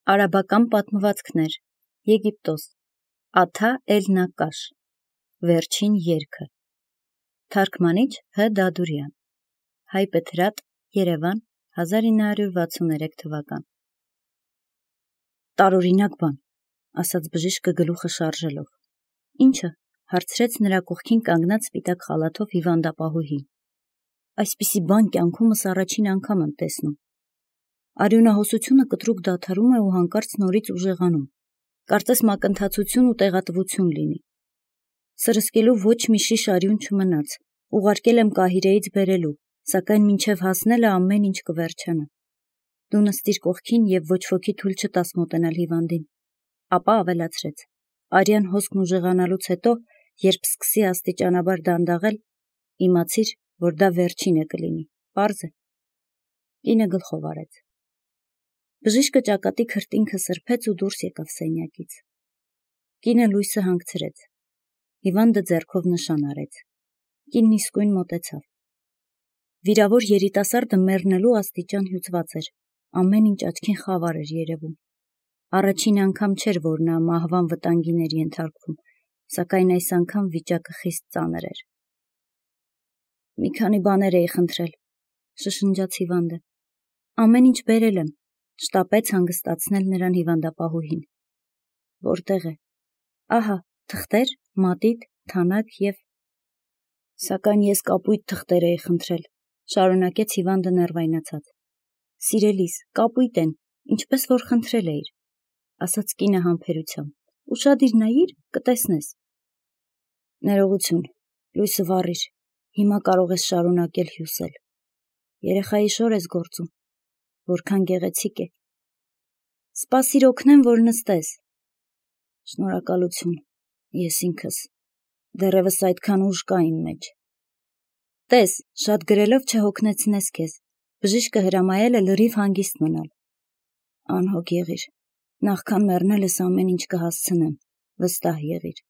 Արաբական պատմվածքներ, Եգիպտոս, Աթա Էլ-Նակաշ, Վերջին երգը, Թարգմանիչ Հ. Դադուրյան, Հայ Պետրատ, Երևան, 1963 թվական։ Տարօրինակ բան, ասաց բժիշկը գլուխը շարժելով։ Ինչը, հարցրեց նրա կողքին կանգնած սպիտակ խալաթով հիվանդապահուհին։ Այսպիսի բան կյանքումս առաջին անգամ եմ տեսնում։ Արյունահոսությունը կտրուկ դադարում է ու հանկարծ նորից ուժեղանում։ Կարծես մակընթացություն ու տեղատվություն լինի։ Սրսկելու ոչ մի շիշ արյուն չմնաց, ուղարկել եմ Կահիրեից բերելու, սակայն մինչև հասնելը ամեն ինչ կվերջանա։ Դու նստիր կողքին և ոչ ոքի թույլ չտաս մոտենալ հիվանդին։ Ապա ավելացրեց. արյան հոսքն ուժեղանալուց հետո, երբ սկսի աստիճանաբար դանդաղել, իմացիր, որ դա վերջինը կլինի, պարզ է։ Կինը գլխով արեց։ Բժիշկը ճակատի քրտինքը սրբեց ու դուրս եկավ սենյակից։ Կինը լույսը հանգցրեց։ Հիվանդը ձեռքով նշան արեց։ Կինն իսկույն մոտեցավ։ Վիրավոր երիտասարդը մեռնելու աստիճան հյուծված էր, ամեն ինչ աչքին խավար էր երևում։ Առաջին անգամ չէր, որ նա մահվան վտանգին էր ենթարկվում, սակայն այս անգամ վիճակը խիստ ծանր էր։ Մի քանի բաներ էի խնդրել, շշնջաց հիվանդը։ Ամեն ինչ բերել եմ, շտապեց հանգստացնել նրան հիվանդապահուհին։ Որտեղ է։ Ահա, թղթեր, մատիտ, թանակ և… Սակայն ես կապույտ թղթեր էի խնդրել, շարունակեց հիվանդը նեղվայնացած։ Սիրելիս, կապույտ են, ինչպես որ խնդրել էիր, ասաց կինը համբերությամբ։ Ուշադիր նայիր, կտեսնես։ Ներողություն, լույսը վառիր, հիմա կարող ես շարունակել հյուսել։ Երեխայի շոր ես գործում, որքան գեղեցիկ է։ Սպասիր օգնեմ, որ նստես։ Շնորհակալություն, ես ինքս, դեռևս այդքան ուժ կա իմ մեջ։ Տես, շատ գրելով չհոգնեցնես քեզ, բժիշկը հրամայել է լրիվ հանգիստ մնալ։ Անհոգ եղիր, նախքան մեռնելս ամեն ինչ կհասցնեմ, վստահ եղիր։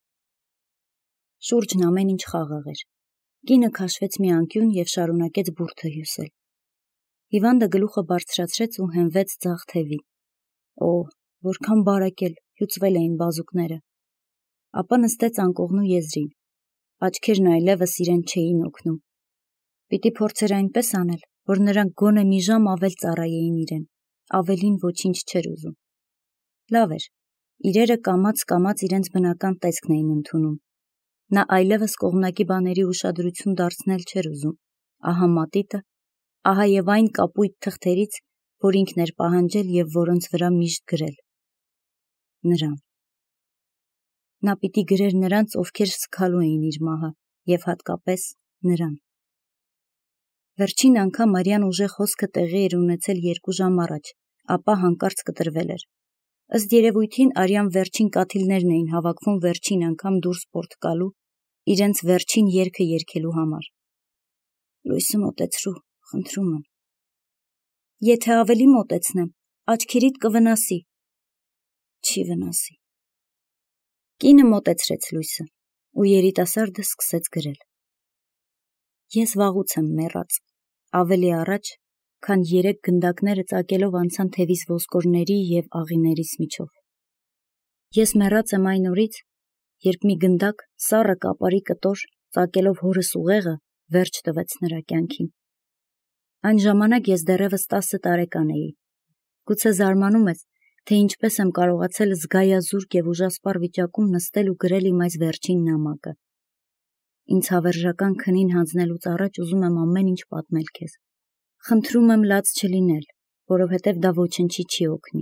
Շուրջն ամեն ինչ խաղաղ էր։ Կինը քաշվեց մի անկյուն և շարունակեց բուրդը հյուսել։ Հիվանդը գլուխը բարձրացրեց ու հենվեց ձախ թևին։ Օ, որքան բարեկել, հյուծվել էին բազուկները։ Ապա նստեց անկողնու եզրին։ Աչքերն այլևս իրեն չէին օգնում։ Պիտի փորձեր այնպես անել, որ նրանք գոնե մի ժամ ավել ծառայեին իրեն, ավելին ոչինչ չէր ուզում։ Լավ էր, իրերը կամաց-կամաց իրենց բնական տեսքն էին ընդունում։ Նա այլևս կողմնակի բաների ուշադրություն դարձնել չէր ուզում, ահա մատիտը, ահա և այն կապույտ թղթերից, որ ինքն էր պահանջել և որոնց վրա միշտ գրել։ Նրան։ Նա պիտի գրեր նրանց, ովքեր սգալու էին իր մահը, և հատկապես նրան։ Վերջին անգամ արյան ուժեղ հոսքը տեղի էր ունեցել 2 ժամ առաջ, ապա հանկարծ կտրվել էր։ Ըստ երևույթին արյան վերջին կաթիլներն էին հավաքվում վերջին անգամ դուրս պորտկալու, իրենց վերջին երգը երգելու համար։ Լույսը մոտեցրու, խնդրում եմ։ Եթե ավելի մոտեցնեմ, աչքերիդ կվնասի։ Չի վնասի։ Կինը մոտեցրեց լույսը, ու երիտասարդը սկսեց գրել։ Ես վաղուց եմ մեռած, ավելի առաջ, քան 3 գնդակները ծակելով անցան թևիս ոսկորների և աղիներիս միջով։ Ես մեռած եմ այն օրից, երբ մի գնդակ, սառը կապարի կտոր, ծակելով հորս ուղեղը, վերջ տվեց նրա կյանքին։ Այն ժամանակ ես դեռևս 10 տարեկան էի։ Գուցե զարմանում ես, թե ինչպես եմ կարողացել զգայազուրկ և ուժասպառ վիճակում նստել ու գրել իմ այս վերջին նամակը։ Ինձ հավերժական քնին հանձնելուց առաջ ուզում եմ ամեն ինչ պատմել քեզ։ Խնդրում եմ լաց չլինել, որովհետև դա ոչնչի չի օգնի։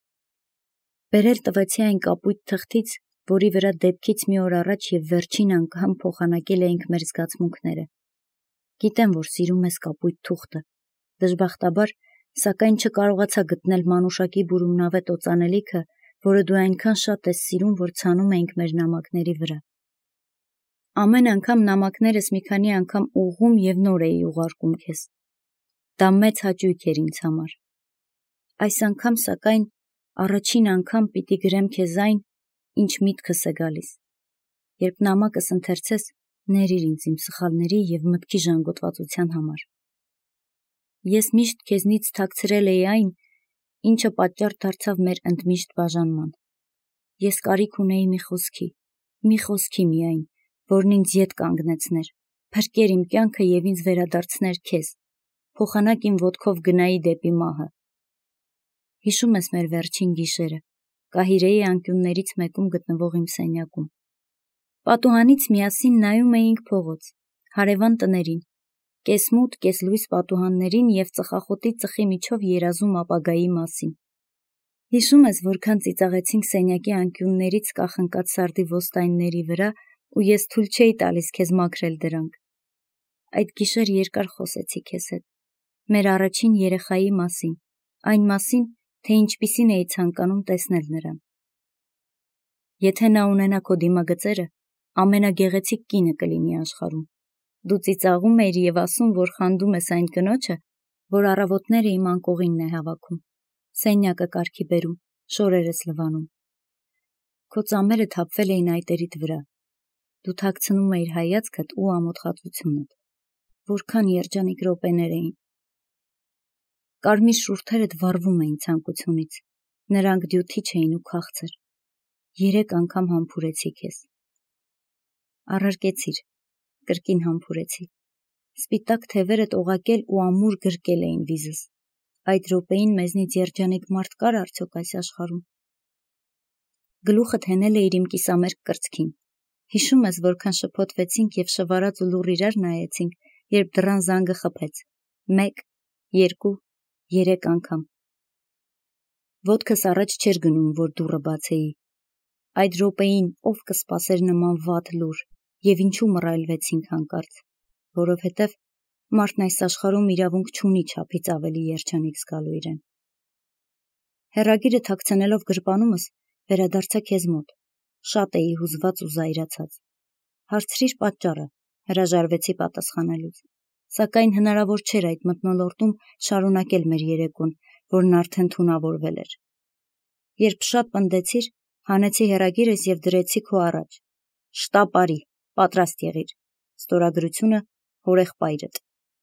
Բերել տվեցի այն կապույտ թղթից, որի վրա դեպքից մի օր առաջ և վերջին անգամ փոխանակել էինք մեր զգացմունքները։ Գիտեմ, որ սիրում ես կապույտ թուղթը, դժբախտաբար, սակայն չկարողացա գտնել մանուշակի բուրումնավետ օծանելիքը, որը դու այնքան շատ ես սիրում, որ ցանում էինք մեր նամակների վրա։ Ամեն անգամ նամակներս մի քանի անգամ ուղղում և նոր էի ուղարկում քեզ։ Դա մեծ հաճույք էր ինձ համար։ Այս անգամ, սակայն, առաջին անգամ պիտի գրեմ քեզ այն, ինչ միտքս է գալիս։ Երբ նամակս ընթերցես, ներիր ինձ իմ սխալների և մտքի ժանգոտվածության համար։ Ես միշտ քեզնից թաքցրել էի այն, ինչը պատճառ դարձավ մեր ընդմիշտ բաժանման։ Ես կարիք ունեի մի խոսքի միայն, որն ինձ ետ կանգնեցներ, փրկեր իմ կյանքը և ինձ վերադարձներ քեզ, փոխանակ իմ ոտքով գնայի դեպի մահը։ Հիշում ես մեր վերջին գիշերը, Կահիրեի անկյուններից մեկում գտնվող իմ սենյակում։ Պատուհանից միասին նայում էինք փողոց, հարևան տներին, կեսմութ, կեսլույս պատուհաններին և ծխախոտի ծխի միջով երազում ապագայի մասին։ Հիշում ես, որքան ծիծաղեցինք սենյակի անկյուններից կախնկած սարդի ոստայնների վրա ու ես թույլ չէի տալիս քեզ մաքրել դրանք։ Այդ գիշեր երկար խոսեցի քեզ հետ, մեր առաջին երեխայի մասին, այն մասին, թե ինչպիսին էի ցանկանում տեսնել նրան։ Եթե նա ունենա քո դիմագծերը, ամենագեղեցիկ կինը կլինի աշխարհում։ Դու ծիծաղում էիր և ասում, որ խանդում ես այն կնոջը, որ առավոտները իմ անկողինն է հավաքում, սենյակը կարգի բերում, շորերս լվանում։ Քո ծամերը թափվել էին այտերիդ վրա։ Դու թաքցնում էիր հայացքդ ու ամոթխածությունդ։ Որքան երջանիկ րոպեներ էին։ Կարմիր շուրթերդ վառվում էին ցանկությունից, նրանք դյութիչ էին ու քաղցր։ 3 անգամ համբուրեցի քեզ։ Առարկեցիր, կրկին համբուրեցի։ Սպիտակ թևերդ օղակել ու ամուր գրկել էին վիզս։ Այդ րոպեին մեզնից երջանիկ մարդ կար արդյոք այս աշխարհում։ Գլուխդ հենել էիր իմ կիսամերկ կրծքին։ Հիշում ես, որքան շփոթվեցինք և շվարած ու լուռ իրար նայեցինք, երբ դռան զանգը խփեց։ 1, 2, 3 անգամ։ Ոտքս առաջ չէր գնում, որ դուռը բացեի։ Այդ րոպեին ով կսպասեր նման վատ լուր, և ինչու մռայլվեցինք հանկարծ, որովհետև մարդն այս աշխարհում իրավունք չունի չափից ավելի երջանիկ զգալու իրեն։ Հեռագիրը թաքցնելով գրպանումս, վերադարձա քեզ մոտ։ Շատ էի հուզված ու զայրացած։ Հարցրիր պատճառը, հրաժարվեցի պատասխանելուց, սակայն հնարավոր չէր այդ մթնոլորտում շարունակել մեր երեկոն, որն արդեն թունավորվել էր։ Երբ շատ պնդեցիր, հանեցի հեռագիրս և դրեցի քո առաջ։ Շտապ արի, պատրաստ եղիր։ Ստորագրությունը հորեղբայրդ։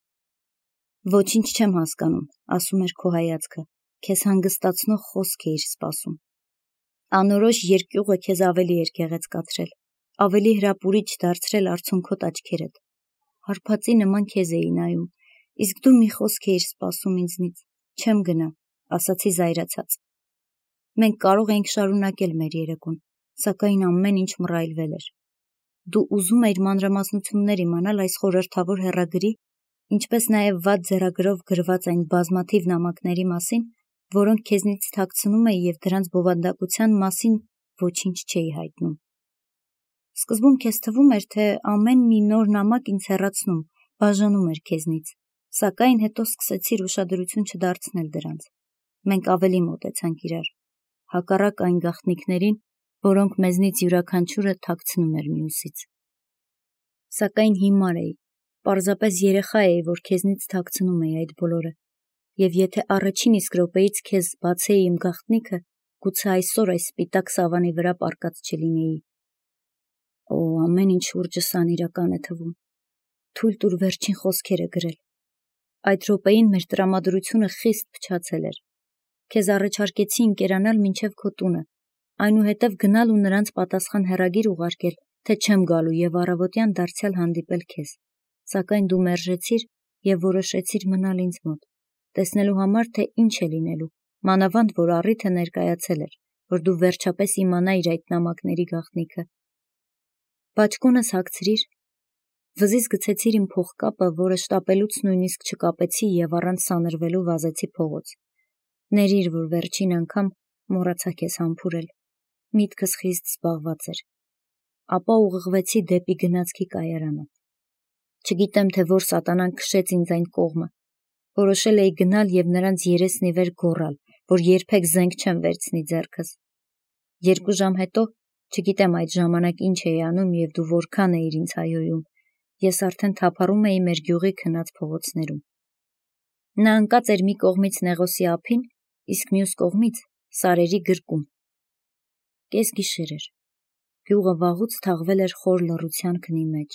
Ոչինչ չեմ հասկանում, ասում էր քո հայացքը, քեզ հանգստացնող խոսք էիր սպասում։ Անորոշ երկյուղը քեզ ավելի էր գեղեցկացրել, ավելի հրապուրիչ դարձրել արցունքոտ աչքերդ։ Հարբածի նման քեզ էի նայում, իսկ դու մի խոսք էիր սպասում ինձնից։ Չեմ գնա, ասացի զայրացած։ Մենք կարող էինք շարունակել մեր երեկոն, սակայն ամեն ինչ մռայլվել էր։ Դու ուզում էիր մանրամասնություններ իմանալ այս խորհրդավոր հեռագրի, ինչպես նաև վատ ձեռագրով գրված այն բազմաթիվ նամակների մասին, որոնք քեզնից թաքցնում էի և դրանց բովանդակության մասին ոչինչ չէի հայտնում։ Սկզբում քեզ թվում էր, թե ամեն մի նոր նամակ ինձ հեռացնում, բաժանում էր քեզնից, սակայն հետո սկսեցիր ուշադրություն չդարձնել դրանց։ Մենք ավելի մոտեցանք իրար, հակառակ այն գաղտնիքներին, որոնք մեզնից յուրաքանչյուրը թաքցնում էր մյուսից։ Սակայն հիմար էի, պարզապես երեխա էի, որ քեզնից թաքցնում էի այդ բոլորը, և եթե առաջին իսկ րոպեից քեզ բացեի իմ գաղտնիքը, գուցե այսօր այս սպիտակ սավանի վրա պառկած չլինեի։ Օ, ամեն ինչ շուրջս անիրական է թվում։ Թույլ տուր վերջին խոսքերը գրել։ Այդ րոպեին մեր տրամադրությունը խիստ փչացել էր։ Քեզ առաջարկեցի ընկերանալ մինչև քո տունը, այնուհետև գնալ ու նրանց պատասխան հեռագիր ուղարկել, թե չեմ գալու և առավոտյան դարձյալ հանդիպել քեզ, սակայն դու մերժեցիր և որոշեցիր մնալ ինձ մոտ, տեսնելու համար, թե ինչ է լինելու, մանավանդ որ առիթը ներկայացել էր, որ դու վերջապես իմանայիր այդ նամակների գաղտնիքը։ Բաճկոնս հագցրիր, վզից գցեցիր իմ փողկապը, որը շտապելուց նույնիսկ չկապեցի և առանց սանրվելու վազեցի փողոց։ Ներիր, որ վերջին անգամ մոռացա քեզ համբուրել, միտքս խիստ զբաղված էր։ Ապա ուղղվեցի դեպի գնացքի կայարանը։ Չգիտեմ, թե որ սատանան քշեց ինձ այն կողմը։ Որոշել էի գնալ և նրանց երեսն ի վեր գոռալ, որ երբեք զենք չեմ վերցնի ձեռքս։ 2 ժամ հետո, չգիտեմ այդ ժամանակ ինչ էի անում և դու որքան էիր ինձ հայհոյում, ես արդեն թափառում էի մեր գյուղի քնած փողոցներում։ Նա ընկած էր մի կողմից Նեղոսի ափին, իսկ մյուս կողմից սարերի գրկում։ Կեսգիշեր էր։ Գյուղը վաղուց թաղվել էր խոր լռության քնի մեջ։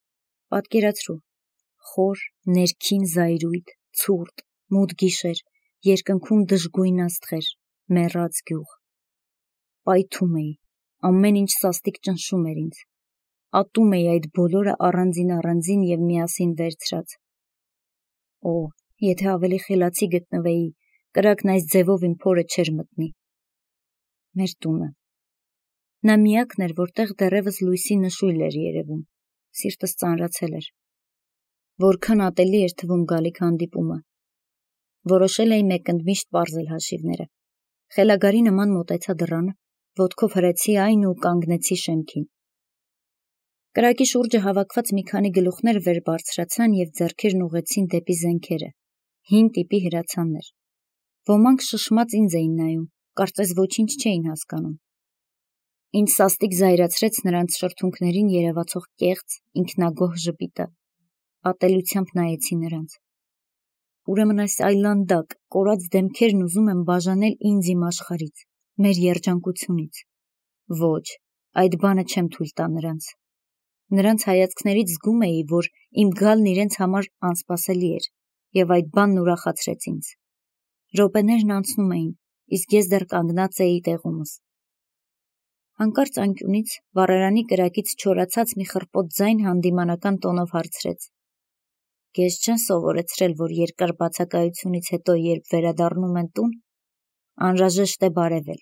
Պատկերացրու, խոր, ներքին, զայրույթ, ցուրտ, մութ գիշեր, երկնքում դժգույն աստղեր, մեռած գյուղ։ Պայթում էի, ամեն ինչ սաստիկ ճնշում էր ինձ։ Ատում էի այդ բոլորը առանձին և միասին վերցրած։ Օ, եթե ավելի խելացի գտնվեի, կրակն այս ձևով իմ փորը չէր մտնի։ Մեր տունը։ Նա միակն էր, որտեղ դեռևս լույսի նշույլ էր երևում, սիրտս ծանրացել էր։ Որքան ատելի էր թվում գալիք հանդիպումը։ Որոշել էի մեկընդմիշտ պարզել հաշիվները։ Խելագարի նման մոտեցա դռանը, ոտքով հրեցի այն ու կանգնեցի շեմքին։ Կրակի շուրջը հավաքված մի քանի գլուխներ վեր բարձրացան և ձեռքերն ուղղեցին դեպի զենքերը, հին տիպի հրացաններ։ Ոմանք շշմած ինձ էին նայում, կարծես ոչինչ չէին հասկանում։ Ինձ սաստիկ զայրացրեց նրանց շրթունքներին երևացող կեղծ, ինքնագոհ ժպիտը։ Ատելությամբ նայեցի նրանց։ Ուրեմն այս այլանդակ, կորած դեմքերն ուզում են բաժանել ինձ իմ աշխարհից, մեր երջանկությունից։ Ոչ, այդ բանը չեմ թույլ տա նրանց։ Նրանց հայացքներից զգում էի, որ իմ գալն իրենց համար անսպասելի էր, և այդ բանն ուրախացրեց ինձ։ Րոպեներն անցնում էին, իսկ ես դեռ կանգնած էի տեղումս։ Հանկարծ անկյունից վառարանի կրակից չորացած մի խռպոտ ձայն հանդիմանական տոնով հարցրեց. Քեզ չեն սովորեցրել, որ երկար բացակայությունից հետո, երբ վերադառնում են տուն, անհրաժեշտ է բարևել։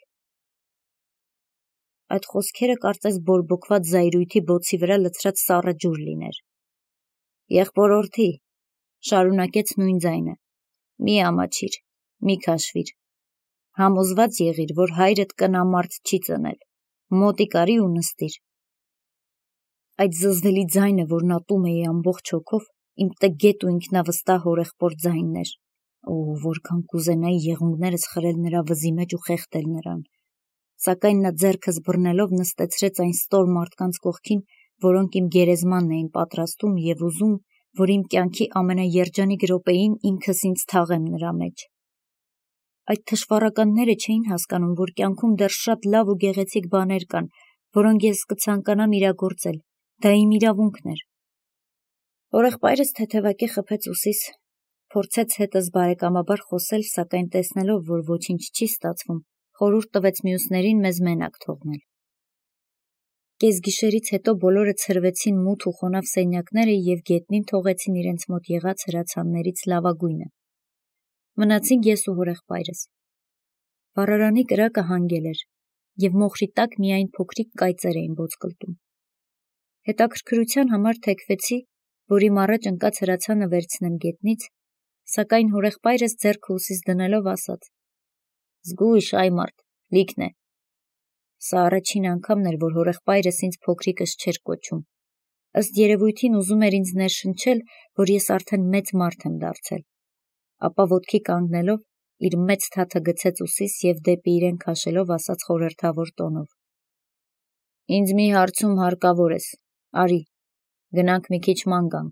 Այդ խոսքերը կարծես բորբոքված զայրույթի բոցի վրա լցրած սառը ջուր լիներ։ Եղբորորդի, շարունակեց նույն ձայնը, մի ամաչիր, մի քաշվիր։ Համոզված եղիր, որ հայրդ կնամարդ չի ծնել, մոտիկ արի ու նստիր։ Այդ զզվելի ձայնը, որն ատում էի ամբողջ հոգով, իմ տգետ ու ինքնավստահ հորեղբոր ձայնն էր։ Օ, որքան կուզենայի եղունգներս խրել նրա վզի մեջ ու խեղդել նրան։ Սակայն նա ձեռքս բռնելով նստեցրեց այն ստոր մարդկանց կողքին, որոնք իմ գերեզմանն էին պատրաստում և ուզում, որ իմ կյանքի ամենաերջանիկ րոպեին ինքս ինձ թաղեմ նրա մեջ։ Այդ թշվառականները չէին հասկանում, որ կյանքում դեռ շատ լավ ու գեղեցիկ բաներ կան, որոնք ես կցանկանամ իրագործել, դա իմ իրավունքն էր։ Հորեղբայրս թեթևակի խփեց ուսիս, փորձեց հետս բարեկամաբար խոսել, սակայն տեսնելով, որ ոչինչ չի ստացվում, խորհուրդ տվեց մյուսներին մեզ մենակ թողնել։ Կեսգիշերից հետո բոլորը ցրվեցին մութ ու խոնավ սենյակները և գետնին թողեցին իրենց մոտ եղած հրացաններից լավագույնը։ Մնացինք ես ու հորեղբայրս։ Վառարանի կրակը հանգել էր, և մոխրի տակ միայն փոքրիկ կայծեր էին ոսկլտում։ Հետաքրքրության համար թեքվեցի, որ իմ առաջ ընկած հրացանը վերցնեմ գետնից, սակայն հորեղբայրս ձեռքը ուսիս դնելով ասաց. Զգույշ, այ մարդ, լիքն է։ Սա առաջին անգամն էր, որ հորեղբայրս ինձ փոքրիկս չէր կոչում։ Ըստ երևույթին ուզում էր ինձ ներշնչել, որ ես արդեն մեծ մարդ եմ դարձել։ Ապա ոտքի կանգնելով, իր մեծ թաթը գցեց ուսիս և դեպի իրեն քաշելով ասաց խորհրդավոր տոնով. Ինձ մի հարցում հարկավոր ես, արի, գնանք մի քիչ ման գանք։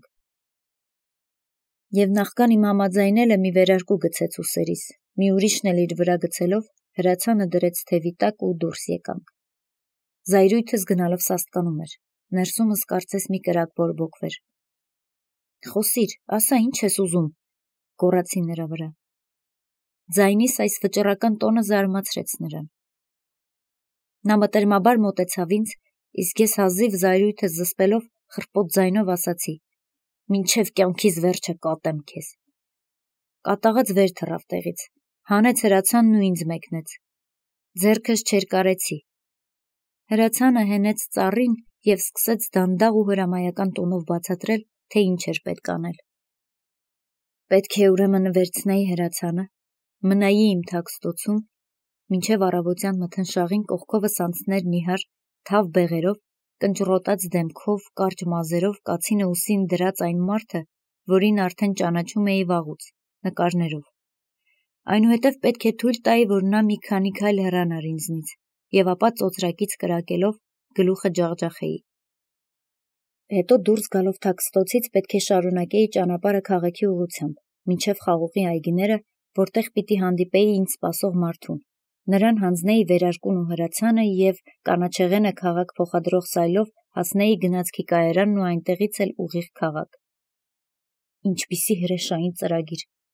Եվ նախքան իմ համաձայնելը մի վերարկու գցեց ուսերիս, մի ուրիշն էլ իր վրա գցելով, հրացանը դրեց թևի տակ ու դուրս եկանք։ Զայրույթս գնալով սաստկանում էր, ներսումս կարծես մի կրակ բորբոքվեր։ Խոսիր, ասա, ինչ ես ուզում, գոռացի նրա վրա։ Ձայնիս այս վճռական տոնը զարմացրեց նրան։ Նա մտերմաբար մոտեցավ ինձ, իսկ ես հազիվ զայրույթս զսպելով խռպոտ ձայնով ասացի. Մինչև կյանքիս վերջը կատեմ քեզ։ Կատաղած վեր թռավ տեղից, հանեց հրացանն ու ինձ մեկնեց։ Ձեռքս չերկարեցի։ Հրացանը հենեց ծառին և սկսեց դանդաղ ու հրամայական տոնով բացատրել, թե ինչ էր պետք անել։ Պետք է ուրեմն վերցնեի հրացանը, մնայի իմ թաքստոցում, մինչև առավոտյան մթնշաղին կողքովս անցներ նիհար, թավ բեղերով, կնճռոտած դեմքով, կարճ մազերով, կացինը ուսին դրած այն մարդը, որին արդեն ճանաչում էի վաղուց, նկարներով։ Այնուհետև պետք է թույլ տայի, որ նա մի քանի քայլ հեռանար ինձնից, և ապա ծոծրակից կրակելով գլուխը ջախջախեի։ Հետո դուրս գալով թաքստոցից պետք է շարունակեի ճանապարհը քաղաքի ուղղությամբ, մինչև խաղողի այգիները, որտեղ պիտի հանդիպեի ինձ սպասող մարդուն, նրան հանձնեի վերարկուն ու հրացանը և կանաչեղենը քաղաք փոխադրող սայլով հասնեի գնացքի կայարանն ու այնտեղից էլ ուղիղ քաղաք։ Ինչպիսի հրեշային ծրագիր։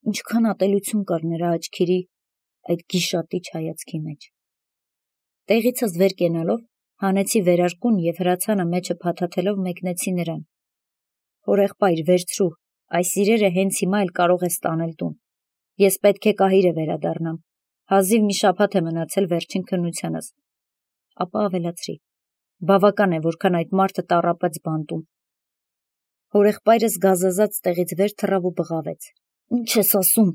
Ինչքան ատելություն կար նրա աչքերի այդ գիշատիչ հայացքի մեջ։ Տեղիցս վեր կենալով հանեցի վերարկուն և հրացանը մեջը փաթաթելով մեկնեցի նրան։ Հորեղբայր, վերցրու, այս իրերը հենց հիմա էլ կարող ես տանել տուն։ Ես պետք է կահիրը վերադառնամ։ Հազիվ մի շաբաթ է մնացել վերջին քննությանս։ Ապա ավելացրի. բավական է, որքան այդ մարդը տառապեց բանտում։ Հորեղբայրս գազազած տեղից վեր թռավ ու բղավեց. Ինչ ես ասում։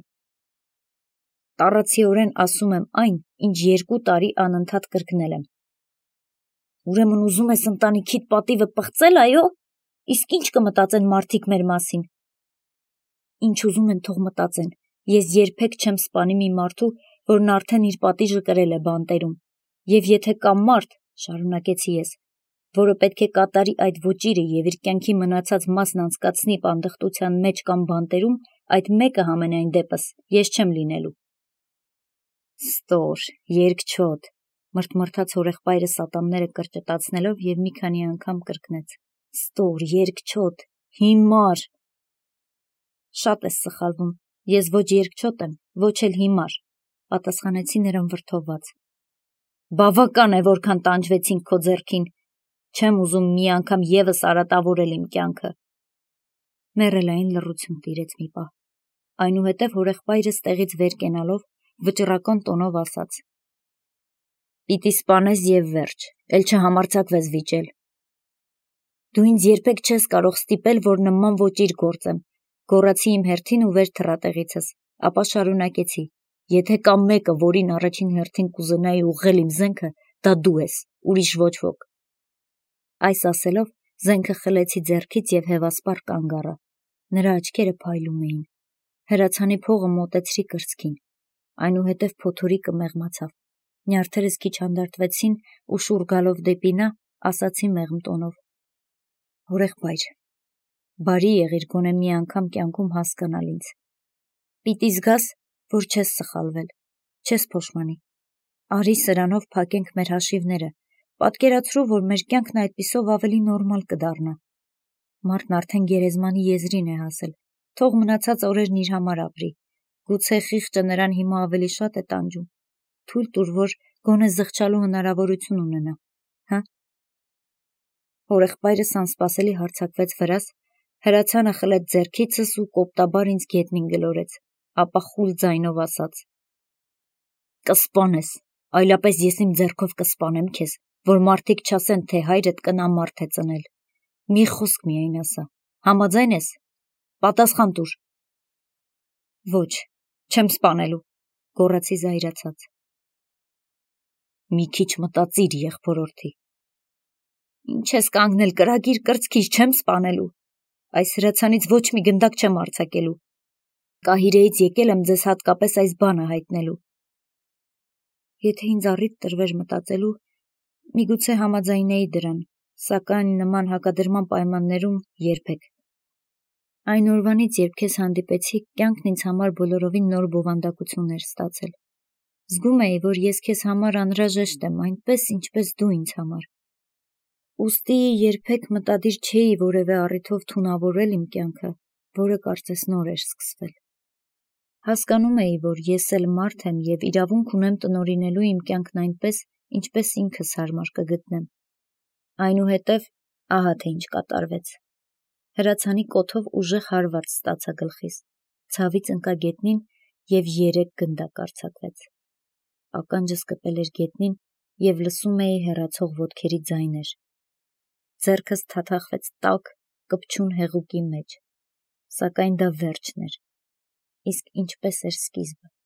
Տառացիորեն ասում եմ այն, ինչ 2 տարի անընդհատ կրկնել եմ։ Ուրեմն ուզում ես ընտանիքիդ պատիվը պղծել, այո։ Իսկ ինչ կմտածեն մարդիկ մեր մասին։ Ինչ ուզում են թող մտածեն։ Ես երբեք չեմ սպանի մի մարդու, որն արդեն իր պատիժը կրել է բանտերում։ Եվ եթե կա մարդ, շարունակեցի ես, որը պետք է կատարի այդ ոճիրը և իր կյանքի մնացած մասն անցկացնի պանդխտության մեջ կամ բանտերում, այդ մեկը համենայն դեպս ես չեմ լինելու։ Ստոր, երկչոտ, մրթմրթաց հորեղբայրս ատամները կրճտացնելով և մի քանի անգամ կրկնեց. Ստոր, երկչոտ, հիմար։ Շատ ես սխալվում, ես ոչ երկչոտ եմ, ոչ էլ հիմար, պատասխանեցի նրան վրդովված։ Բավական է, որքան տանջվեցինք քո ձեռքին, չեմ ուզում մի անգամ ևս արատավորել իմ կյանքը։ Մեռելային լռություն տիրեց մի պահ, այնուհետև հորեղբայրս տեղից վեր կենալով վճռական տոնով ասաց. Պիտի սպանես և վերջ, էլ չհամարձակվես վիճել։ Դու ինձ երբեք չես կարող ստիպել, որ նման ոճիր գործեմ, գոռացի իմ հերթին ու վեր թռա տեղիցս, ապա շարունակեցի. Եթե կա մեկը, որին առաջին հերթին կուզենայի ուղղել իմ զենքը, դա դու ես, ուրիշ ոչ ոք։ Այս ասելով զենքը խլեցի ձեռքից և հևասպար կանգ առա։ Նրա աչքերը փայլում էին։ Հրացանի փողը մոտեցրի կրծքին, այնուհետև փոթորիկը մեղմացավ։ Նյարդերս քիչ անդարտվեցին ու շուռ գալով դեպի նա, ասացի մեղմ տոնով. Հորեղբայր, բարի եղիր գոնե մի անգամ կյանքում հասկանալ ինձ։ Պիտի զգաս, որ չես սխալվել, չես փոշմանի։ Արի սրանով փակենք մեր հաշիվները, պատկերացրու, որ մեր կյանքն այդպիսով ավելի նորմալ կդառնա։ Մարդն արդեն գերեզմանի եզրին է հասել, թող մնացած օրերն իր համար ապրի, գուցե խիղճը նրան հիմա ավելի շատ է տանջում, թույլ տուր, որ գոնե զղջալու հնարավորություն ունենա, հա։ Հորեղբայրս անսպասելի հարձակվեց վրաս, հրացանը խլեց ձեռքիցս ու կոպտաբար ինձ գետնին գլորեց, ապա խուլ ձայնով ասաց. Կսպանես, այլապես ես իմ ձեռքով կսպանեմ քեզ, որ մարդիկ չասեն, թե հայրդ կնամարդ է ծնել։ Մի խոսք միայն ասա, համաձայն ես, պատասխան տուր։ Ոչ, չեմ սպանելու, գոռացի զայրացած։ Մի քիչ մտածիր, եղբորորդի։ Ինչ ես կանգնել, կրակիր կրծքիս, չեմ սպանելու։ Այս հրացանից ոչ մի գնդակ չեմ արձակելու։ Կահիրեից եկել եմ ձեզ հատկապես այս բանը հայտնելու։ Եթե ինձ առիթ տրվեր մտածելու, միգուցե համաձայնեի դրան, սակայն նման հակադրման պայմաններում երբեք։ Այն օրվանից, երբ քեզ հանդիպեցի, կյանքն ինձ համար բոլորովին նոր բովանդակություն էր ստացել։ Զգում էի, որ ես քեզ համար անհրաժեշտ եմ, այնպես, ինչպես դու ինձ համար։ Ուստի երբեք մտադիր չէի որևէ առիթով թունավորել իմ կյանքը, որը կարծես նոր էր սկսվել։ Հասկանում էի, որ ես էլ մարդ եմ և իրավունք ունեմ տնօրինելու իմ կյանքն այնպես, ինչպես ինքս հարմար կգտնեմ։ Այնուհետև ահա թե ինչ կատարվեց։ Հրացանի կոթով ուժեղ հարված ստացա գլխիս, ցավից ընկա գետնին և 3 գնդակ արձակվեց։ Ականջս կպել էր գետնին և լսում էի հեռացող ոտքերի ձայներ։ Ձեռքս թաթախվեց տաք, կպչուն հեղուկի մեջ, սակայն դա վերջն էր, իսկ ինչպես էր սկիզբը։